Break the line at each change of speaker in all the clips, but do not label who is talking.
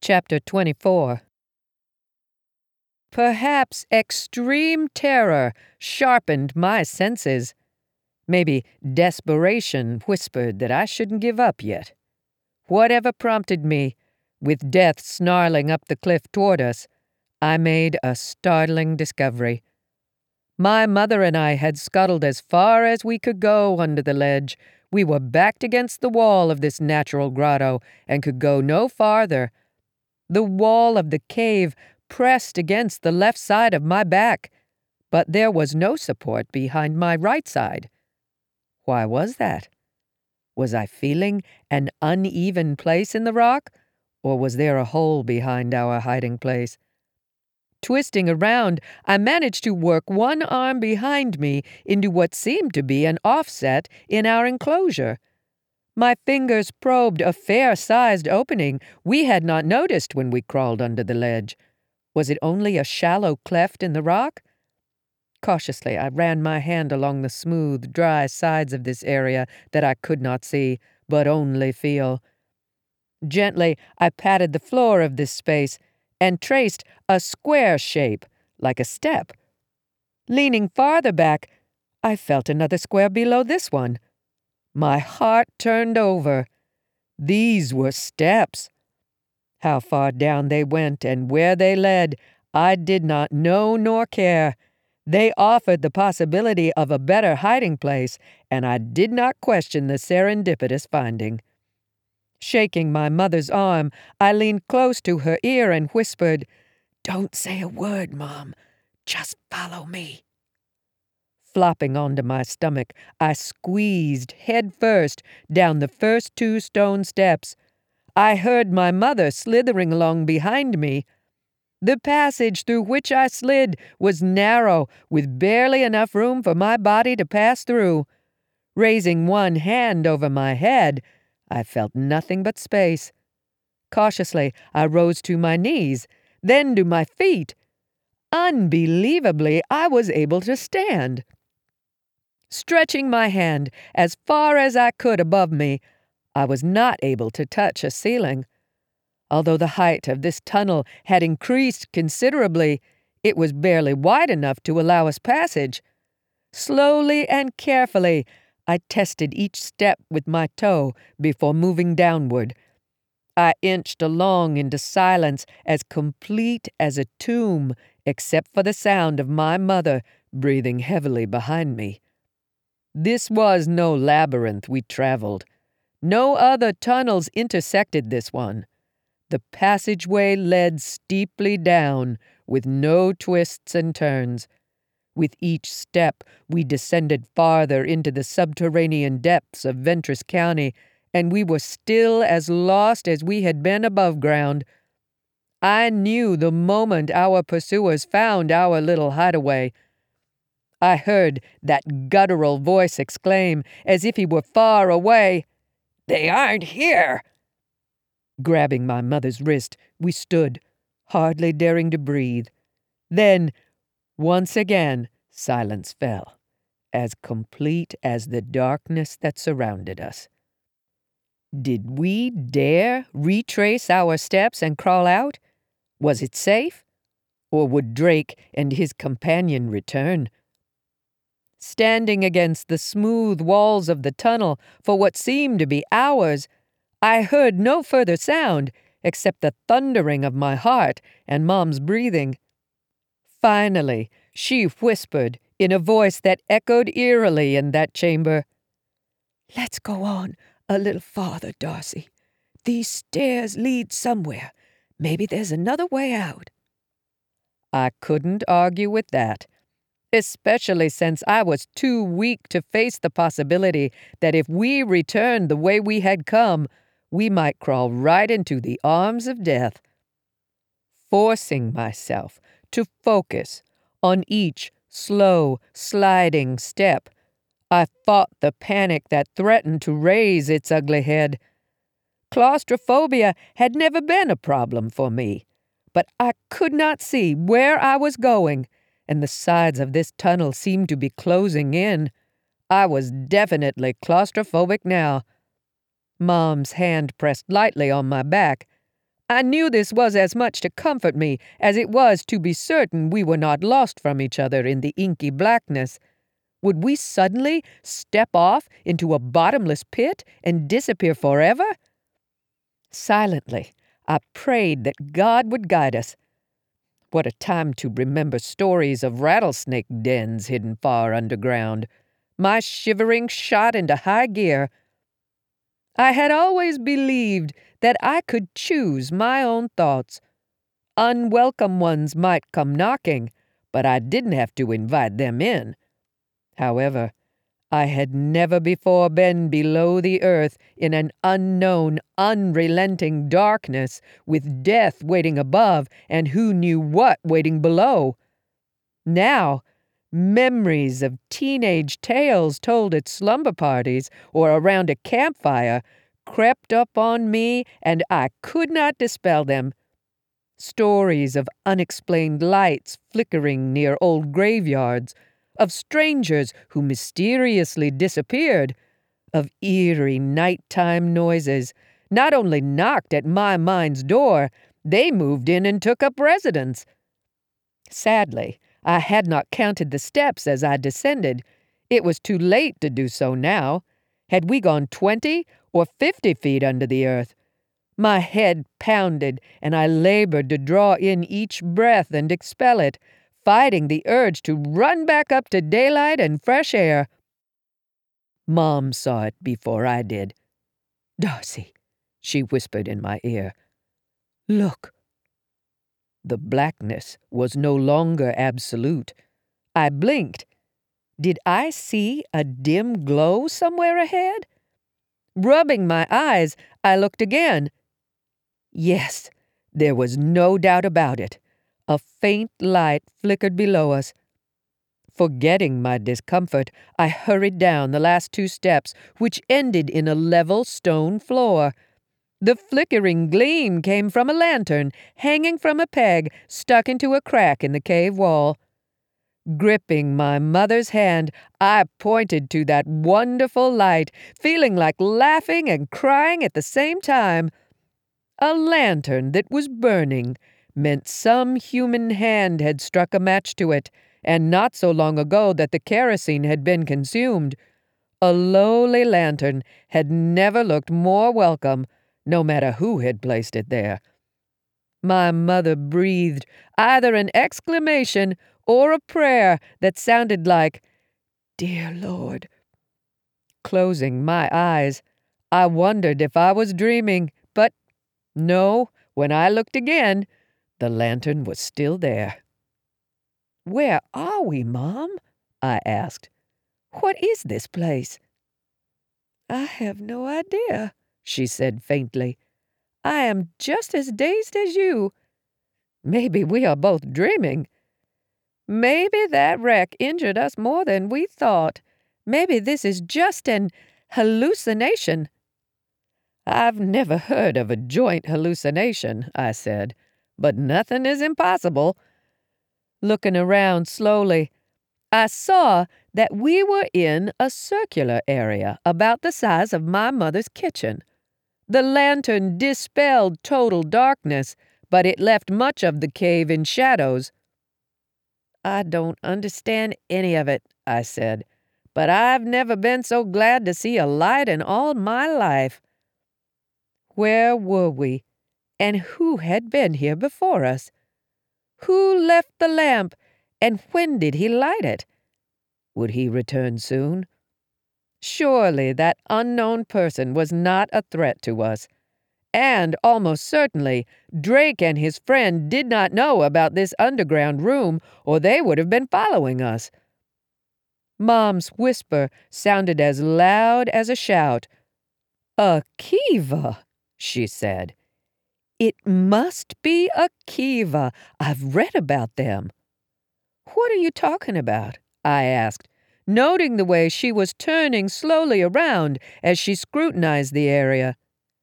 Chapter 24. Perhaps extreme terror sharpened my senses. Maybe desperation whispered that I shouldn't give up yet. Whatever prompted me, with death snarling up the cliff toward us, I made a startling discovery. My mother and I had scuttled as far as we could go under the ledge. We were backed against the wall of this natural grotto and could go no farther. The wall of the cave pressed against the left side of my back, but there was no support behind my right side. Why was that? Was I feeling an uneven place in the rock, or was there a hole behind our hiding place? Twisting around, I managed to work one arm behind me into what seemed to be an offset in our enclosure. My fingers probed a fair-sized opening we had not noticed when we crawled under the ledge. Was it only a shallow cleft in the rock? Cautiously, I ran my hand along the smooth, dry sides of this area that I could not see, but only feel. Gently, I patted the floor of this space and traced a square shape, like a step. Leaning farther back, I felt another square below this one. My heart turned over. These were steps. How far down they went and where they led, I did not know nor care. They offered the possibility of a better hiding place, and I did not question the serendipitous finding. Shaking my mother's arm, I leaned close to her ear and whispered, "Don't say a word, Mom. Just follow me." Flopping onto my stomach, I squeezed head first down the first 2 stone steps. I heard my mother slithering along behind me. The passage through which I slid was narrow, with barely enough room for my body to pass through. Raising one hand over my head, I felt nothing but space. Cautiously, I rose to my knees, then to my feet. Unbelievably, I was able to stand. Stretching my hand as far as I could above me, I was not able to touch a ceiling. Although the height of this tunnel had increased considerably, it was barely wide enough to allow us passage. Slowly and carefully, I tested each step with my toe before moving downward. I inched along into silence as complete as a tomb, except for the sound of my mother breathing heavily behind me. This was no labyrinth we traveled. No other tunnels intersected this one. The passageway led steeply down, with no twists and turns. With each step, we descended farther into the subterranean depths of Ventris County, and we were still as lost as we had been above ground. I knew the moment our pursuers found our little hideaway. I heard that guttural voice exclaim, as if he were far away, "They aren't here!" Grabbing my mother's wrist, we stood, hardly daring to breathe. Then, once again, silence fell, as complete as the darkness that surrounded us. Did we dare retrace our steps and crawl out? Was it safe? Or would Drake and his companion return? Standing against the smooth walls of the tunnel for what seemed to be hours, I heard no further sound except the thundering of my heart and Mom's breathing. Finally, she whispered in a voice that echoed eerily in that chamber, "Let's go on a little farther, Darcy. These stairs lead somewhere. Maybe there's another way out." I couldn't argue with that, especially since I was too weak to face the possibility that if we returned the way we had come, we might crawl right into the arms of death. Forcing myself to focus on each slow, sliding step, I fought the panic that threatened to raise its ugly head. Claustrophobia had never been a problem for me, but I could not see where I was going, and the sides of this tunnel seemed to be closing in. I was definitely claustrophobic now. Mom's hand pressed lightly on my back. I knew this was as much to comfort me as it was to be certain we were not lost from each other in the inky blackness. Would we suddenly step off into a bottomless pit and disappear forever? Silently, I prayed that God would guide us. What a time to remember stories of rattlesnake dens hidden far underground. My shivering shot into high gear. I had always believed that I could choose my own thoughts. Unwelcome ones might come knocking, but I didn't have to invite them in. However, I had never before been below the earth in an unknown, unrelenting darkness, with death waiting above and who knew what waiting below. Now, memories of teenage tales told at slumber parties or around a campfire crept up on me, and I could not dispel them. Stories of unexplained lights flickering near old graveyards, of strangers who mysteriously disappeared, of eerie nighttime noises, not only knocked at my mind's door, they moved in and took up residence. Sadly, I had not counted the steps as I descended. It was too late to do so now. Had we gone 20 or 50 feet under the earth? My head pounded, and I labored to draw in each breath and expel it, fighting the urge to run back up to daylight and fresh air. Mom saw it before I did. "Darcy," she whispered in my ear. "Look." The blackness was no longer absolute. I blinked. Did I see a dim glow somewhere ahead? Rubbing my eyes, I looked again. Yes, there was no doubt about it. A faint light flickered below us. Forgetting my discomfort, I hurried down the last 2 steps, which ended in a level stone floor. The flickering gleam came from a lantern hanging from a peg stuck into a crack in the cave wall. Gripping my mother's hand, I pointed to that wonderful light, feeling like laughing and crying at the same time. A lantern that was burning meant some human hand had struck a match to it, and not so long ago that the kerosene had been consumed. A lowly lantern had never looked more welcome, no matter who had placed it there. My mother breathed either an exclamation or a prayer that sounded like, "Dear Lord." Closing my eyes, I wondered if I was dreaming, but no, when I looked again, the lantern was still there. "Where are we, Mom?" I asked. "What is this place?" "I have no idea," she said faintly. "I am just as dazed as you. Maybe we are both dreaming. Maybe that wreck injured us more than we thought. Maybe this is just an hallucination." "I've never heard of a joint hallucination," I said, "but nothing is impossible." Looking around slowly, I saw that we were in a circular area about the size of my mother's kitchen. The lantern dispelled total darkness, but it left much of the cave in shadows. "I don't understand any of it," I said, "but I've never been so glad to see a light in all my life." Where were we, and who had been here before us? Who left the lamp, and when did he light it? Would he return soon? Surely that unknown person was not a threat to us. And almost certainly, Drake and his friend did not know about this underground room, or they would have been following us. Mom's whisper sounded as loud as a shout. "A kiva," she said. "It must be a kiva. I've read about them." "What are you talking about?" I asked, noting the way she was turning slowly around as she scrutinized the area.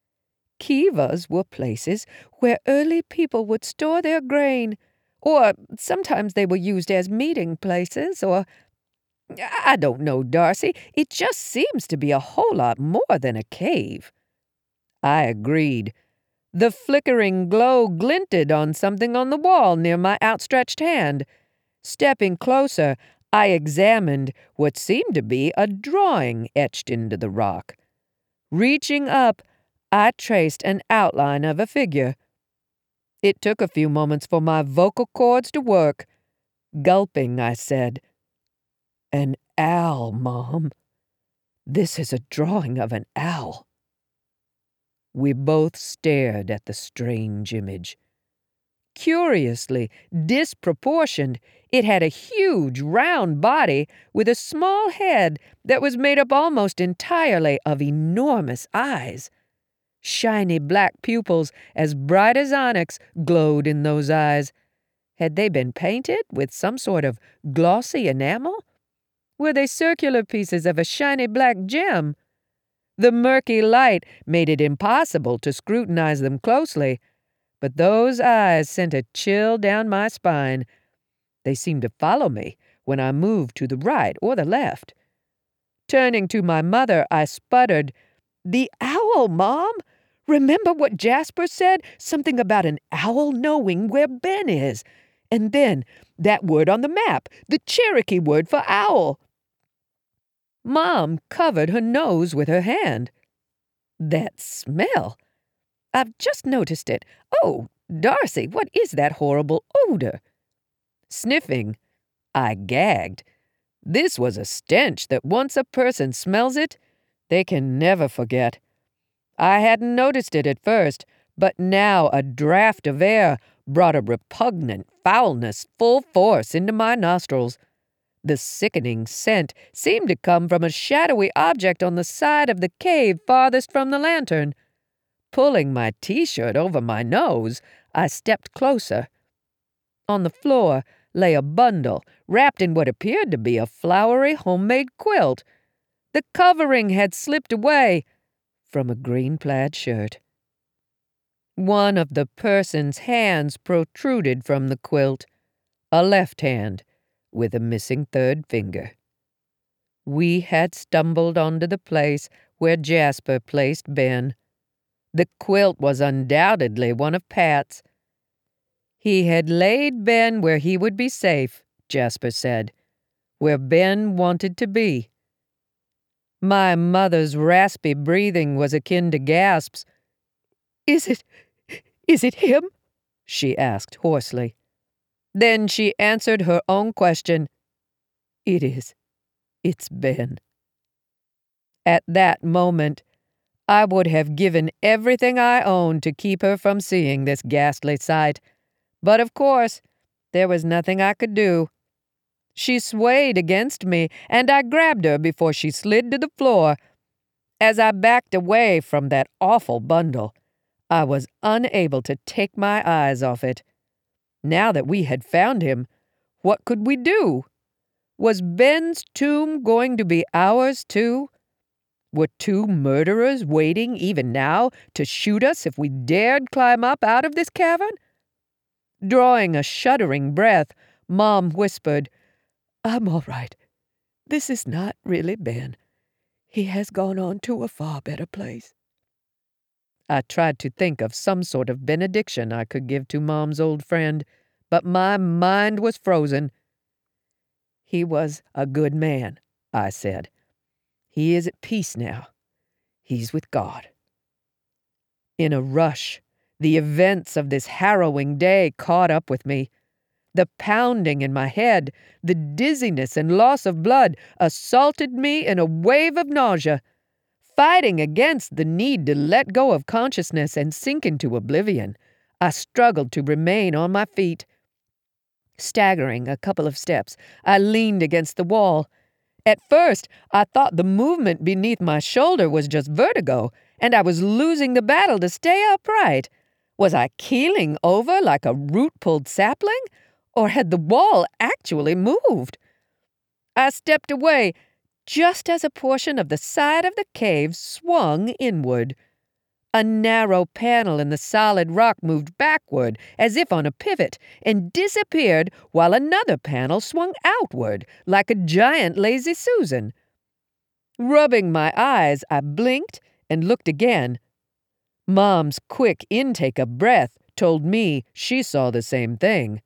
Kivas were places where early people would store their grain, or sometimes they were used as meeting places, or I don't know, Darcy. It just seems to be a whole lot more than a cave. I agreed. The flickering glow glinted on something on the wall near my outstretched hand. Stepping closer, I examined what seemed to be a drawing etched into the rock. Reaching up, I traced an outline of a figure. It took a few moments for my vocal cords to work. Gulping, I said, "An owl, Mom. This is a drawing of an owl." We both stared at the strange image. Curiously disproportioned, it had a huge, round body with a small head that was made up almost entirely of enormous eyes. Shiny black pupils, as bright as onyx, glowed in those eyes. Had they been painted with some sort of glossy enamel? Were they circular pieces of a shiny black gem? The murky light made it impossible to scrutinize them closely, but those eyes sent a chill down my spine. They seemed to follow me when I moved to the right or the left. Turning to my mother, I sputtered, "The owl, Mom! Remember what Jasper said? Something about an owl knowing where Ben is. And then that word on the map, the Cherokee word for owl." Mom covered her nose with her hand. "That smell! I've just noticed it. Oh, Darcy, what is that horrible odor?" Sniffing, I gagged. This was a stench that once a person smells it, they can never forget. I hadn't noticed it at first, but now a draft of air brought a repugnant foulness full force into my nostrils. The sickening scent seemed to come from a shadowy object on the side of the cave farthest from the lantern. Pulling my t-shirt over my nose, I stepped closer. On the floor lay a bundle wrapped in what appeared to be a flowery homemade quilt. The covering had slipped away from a green plaid shirt. One of the person's hands protruded from the quilt, a left hand with a missing third finger. We had stumbled onto the place where Jasper placed Ben. The quilt was undoubtedly one of Pat's. He had laid Ben where he would be safe, Jasper said, where Ben wanted to be. My mother's raspy breathing was akin to gasps. Is it him?" she asked hoarsely. Then she answered her own question. "It is. It's Ben." At that moment, I would have given everything I owned to keep her from seeing this ghastly sight. But of course, there was nothing I could do. She swayed against me, and I grabbed her before she slid to the floor. As I backed away from that awful bundle, I was unable to take my eyes off it. Now that we had found him, what could we do? Was Ben's tomb going to be ours too? Were two murderers waiting even now to shoot us if we dared climb up out of this cavern? Drawing a shuddering breath, Mom whispered, "I'm all right. This is not really Ben. He has gone on to a far better place." I tried to think of some sort of benediction I could give to Mom's old friend, but my mind was frozen. "He was a good man," I said. "He is at peace now. He's with God." In a rush, the events of this harrowing day caught up with me. The pounding in my head, the dizziness and loss of blood assaulted me in a wave of nausea. Fighting against the need to let go of consciousness and sink into oblivion, I struggled to remain on my feet. Staggering a couple of steps, I leaned against the wall. At first, I thought the movement beneath my shoulder was just vertigo, and I was losing the battle to stay upright. Was I keeling over like a root-pulled sapling, or had the wall actually moved? I stepped away just as a portion of the side of the cave swung inward. A narrow panel in the solid rock moved backward as if on a pivot and disappeared while another panel swung outward like a giant lazy Susan. Rubbing my eyes, I blinked and looked again. Mom's quick intake of breath told me she saw the same thing.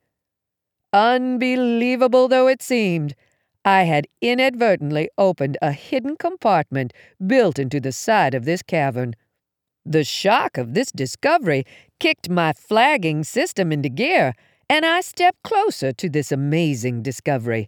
Unbelievable though it seemed, I had inadvertently opened a hidden compartment built into the side of this cavern. The shock of this discovery kicked my flagging system into gear, and I stepped closer to this amazing discovery.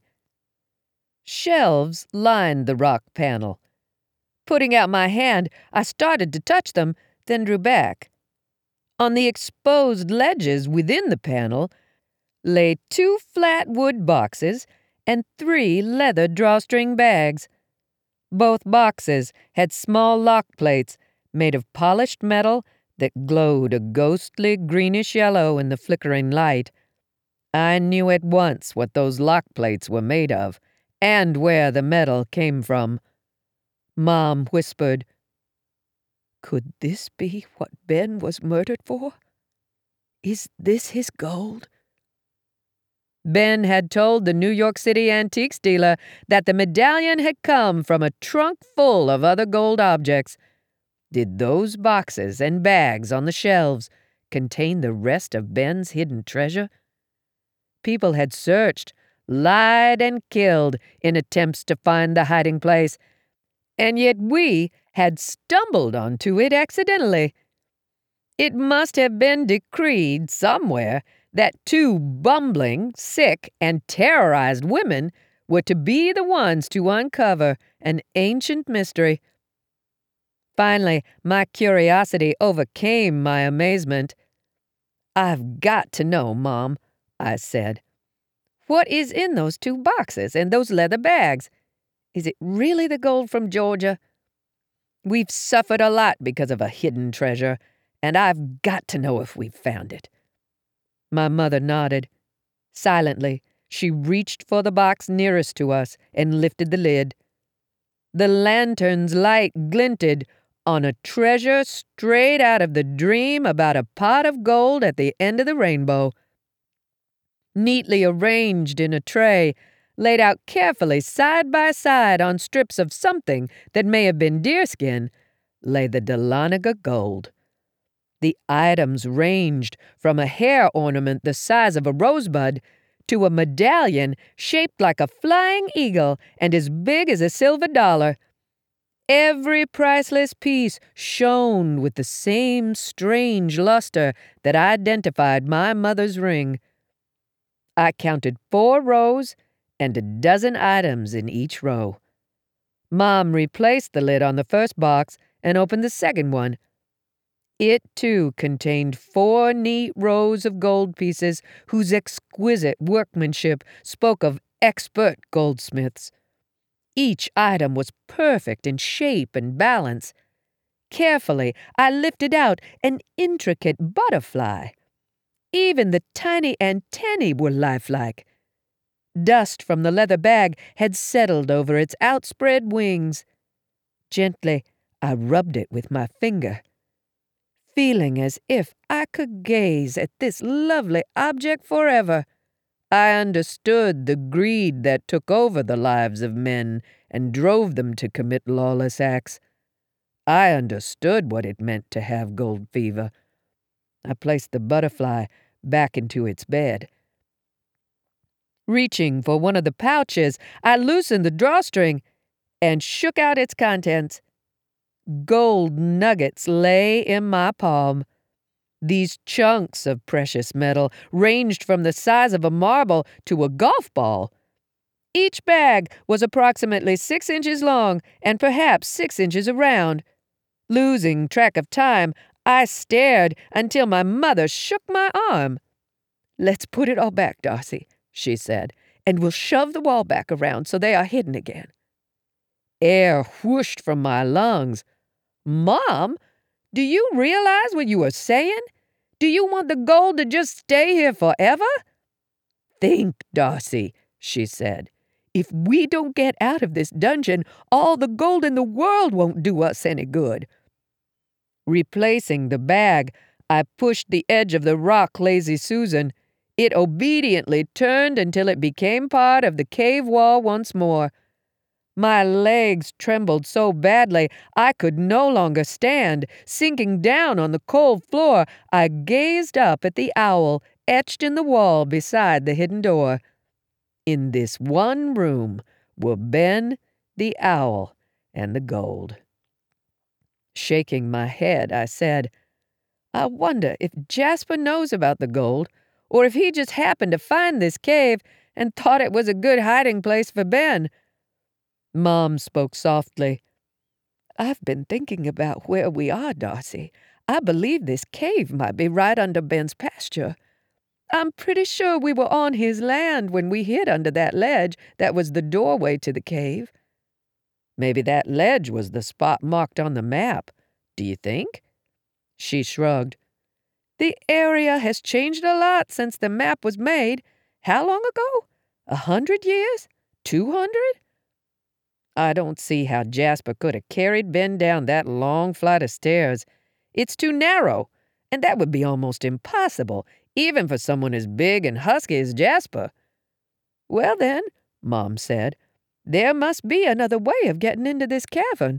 Shelves lined the rock panel. Putting out my hand, I started to touch them, then drew back. On the exposed ledges within the panel lay 2 flat wood boxes and 3 leather drawstring bags. Both boxes had small lock plates made of polished metal that glowed a ghostly greenish yellow in the flickering light. I knew at once what those lock plates were made of and where the metal came from. Mom whispered, "Could this be what Ben was murdered for? Is this his gold?" Ben had told the New York City antiques dealer that the medallion had come from a trunk full of other gold objects. Did those boxes and bags on the shelves contain the rest of Ben's hidden treasure? People had searched, lied, and killed in attempts to find the hiding place, and yet we had stumbled onto it accidentally. It must have been decreed somewhere that 2 bumbling, sick, and terrorized women were to be the ones to uncover an ancient mystery. Finally, my curiosity overcame my amazement. "I've got to know, Mom," I said. "What is in those 2 boxes and those leather bags? Is it really the gold from Georgia? We've suffered a lot because of a hidden treasure, and I've got to know if we've found it." My mother nodded. Silently, she reached for the box nearest to us and lifted the lid. The lantern's light glinted on a treasure straight out of the dream about a pot of gold at the end of the rainbow. Neatly arranged in a tray, laid out carefully side by side on strips of something that may have been deerskin, lay the Dahlonega gold. The items ranged from a hair ornament the size of a rosebud to a medallion shaped like a flying eagle and as big as a silver dollar. Every priceless piece shone with the same strange luster that identified my mother's ring. I counted 4 rows and a dozen items in each row. Mom replaced the lid on the first box and opened the second one. It, too, contained 4 neat rows of gold pieces whose exquisite workmanship spoke of expert goldsmiths. Each item was perfect in shape and balance. Carefully, I lifted out an intricate butterfly. Even the tiny antennae were lifelike. Dust from the leather bag had settled over its outspread wings. Gently, I rubbed it with my finger. Feeling as if I could gaze at this lovely object forever, I understood the greed that took over the lives of men and drove them to commit lawless acts. I understood what it meant to have gold fever. I placed the butterfly back into its bed. Reaching for one of the pouches, I loosened the drawstring and shook out its contents. Gold nuggets lay in my palm. These chunks of precious metal ranged from the size of a marble to a golf ball. Each bag was approximately 6 inches long and perhaps 6 inches around. Losing track of time, I stared until my mother shook my arm. "Let's put it all back, Darcy," she said, "and we'll shove the wall back around so they are hidden again." Air whooshed from my lungs. "Mom, do you realize what you are saying? Do you want the gold to just stay here forever?" "Think, Darcy," she said. "If we don't get out of this dungeon, all the gold in the world won't do us any good." Replacing the bag, I pushed the edge of the rock Lazy Susan. It obediently turned until it became part of the cave wall once more. My legs trembled so badly I could no longer stand. Sinking down on the cold floor, I gazed up at the owl etched in the wall beside the hidden door. In this one room were Ben, the owl, and the gold. Shaking my head, I said, I wonder if Jasper knows about the gold, or if he just happened to find this cave and thought it was a good hiding place for Ben. Mom spoke softly. I've been thinking about where we are, Darcy. I believe this cave might be right under Ben's pasture. I'm pretty sure we were on his land when we hid under that ledge that was the doorway to the cave. Maybe that ledge was the spot marked on the map. Do you think? She shrugged. The area has changed a lot since the map was made. How long ago? 100 years? 200? I don't see how Jasper could have carried Ben down that long flight of stairs. It's too narrow, and that would be almost impossible, even for someone as big and husky as Jasper. Well then, Mom said, there must be another way of getting into this cavern.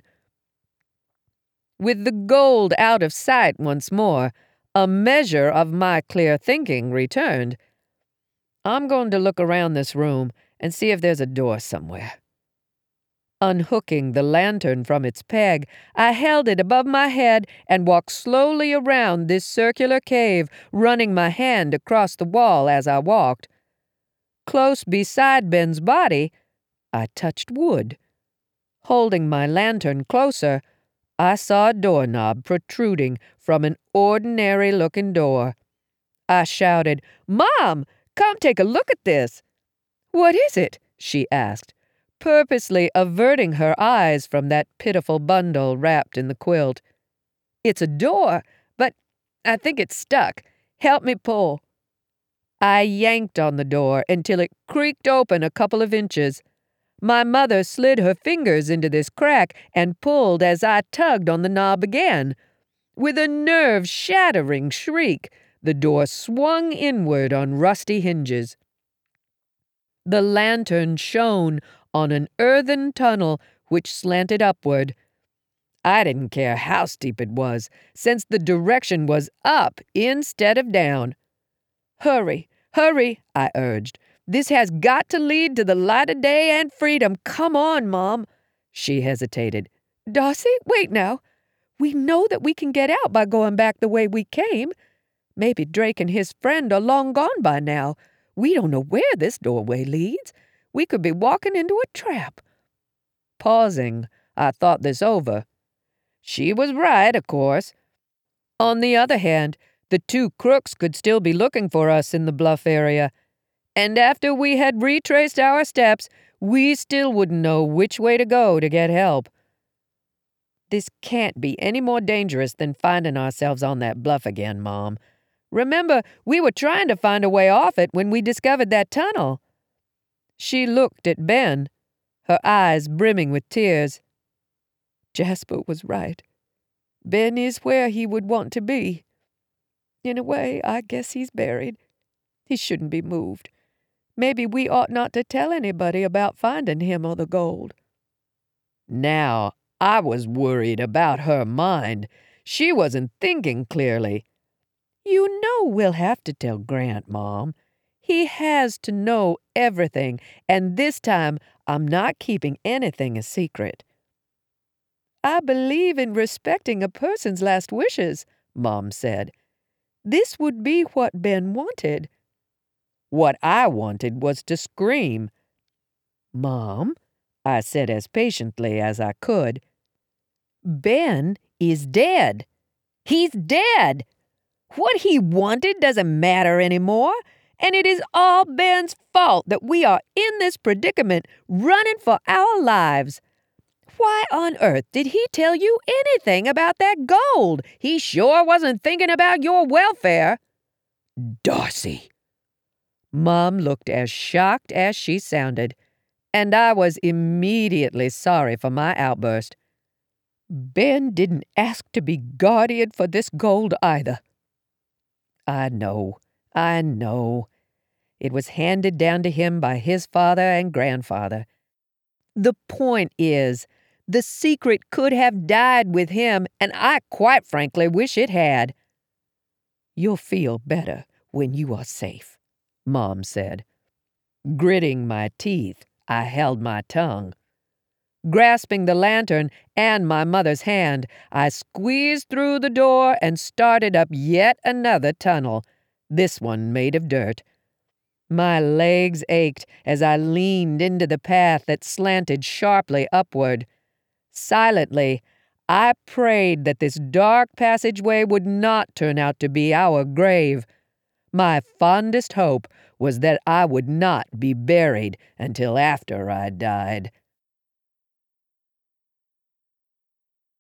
With the gold out of sight once more, a measure of my clear thinking returned. I'm going to look around this room and see if there's a door somewhere. Unhooking the lantern from its peg, I held it above my head and walked slowly around this circular cave, running my hand across the wall as I walked. Close beside Ben's body, I touched wood. Holding my lantern closer, I saw a doorknob protruding from an ordinary-looking door. I shouted, "Mom, come take a look at this." "What is it?" she asked, purposely averting her eyes from that pitiful bundle wrapped in the quilt. "It's a door, but I think it's stuck. Help me pull." I yanked on the door until it creaked open a couple of inches. My mother slid her fingers into this crack and pulled as I tugged on the knob again. With a nerve-shattering shriek, the door swung inward on rusty hinges. The lantern shone on an earthen tunnel which slanted upward. I didn't care how steep it was, since the direction was up instead of down. "Hurry, hurry," I urged. "This has got to lead to the light of day and freedom. Come on, Mom." She hesitated. "Darcy, wait now. We know that we can get out by going back the way we came. Maybe Drake and his friend are long gone by now. We don't know where this doorway leads. We could be walking into a trap." Pausing, I thought this over. She was right, of course. On the other hand, the two crooks could still be looking for us in the bluff area. And after we had retraced our steps, we still wouldn't know which way to go to get help. This can't be any more dangerous than finding ourselves on that bluff again, Mom. Remember, we were trying to find a way off it when we discovered that tunnel. She looked at Ben, her eyes brimming with tears. Jasper was right. Ben is where he would want to be. In a way, I guess he's buried. He shouldn't be moved. Maybe we ought not to tell anybody about finding him or the gold. Now, I was worried about her mind. She wasn't thinking clearly. You know we'll have to tell Grant, Mom. He has to know everything, and this time I'm not keeping anything a secret. I believe in respecting a person's last wishes, Mom said. This would be what Ben wanted. What I wanted was to scream. Mom, I said as patiently as I could, Ben is dead. He's dead. What he wanted doesn't matter anymore, and it is all Ben's fault that we are in this predicament, running for our lives. Why on earth did he tell you anything about that gold? He sure wasn't thinking about your welfare. Darcy. Mom looked as shocked as she sounded, and I was immediately sorry for my outburst. Ben didn't ask to be guardian for this gold either. I know. It was handed down to him by his father and grandfather. The point is, the secret could have died with him, and I quite frankly wish it had." "You'll feel better when you are safe," Mom said. Gritting my teeth, I held my tongue. Grasping the lantern and my mother's hand, I squeezed through the door and started up yet another tunnel, this one made of dirt. My legs ached as I leaned into the path that slanted sharply upward. Silently, I prayed that this dark passageway would not turn out to be our grave. My fondest hope was that I would not be buried until after I died.